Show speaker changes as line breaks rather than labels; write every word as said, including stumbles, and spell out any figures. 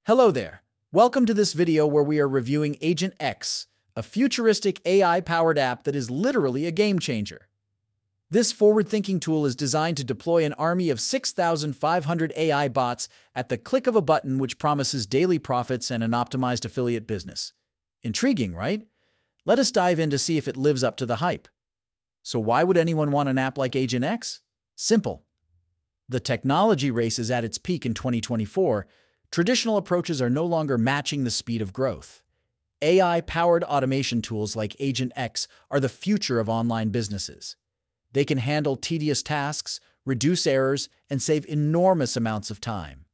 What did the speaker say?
Hello there. Welcome to this video where we are reviewing Agent X, a futuristic A I-powered app that is literally a game changer. This forward-thinking tool is designed to deploy an army of six thousand five hundred A I bots at the click of a button, which promises daily profits and an optimized affiliate business. Intriguing, right? Let us dive in to see if it lives up to the hype. So why would anyone want an app like Agent X? Simple. The technology race is at its peak in twenty twenty-four. Traditional approaches are no longer matching the speed of growth. A I-powered automation tools like Agent X are the future of online businesses. They can handle tedious tasks, reduce errors, and save enormous amounts of time.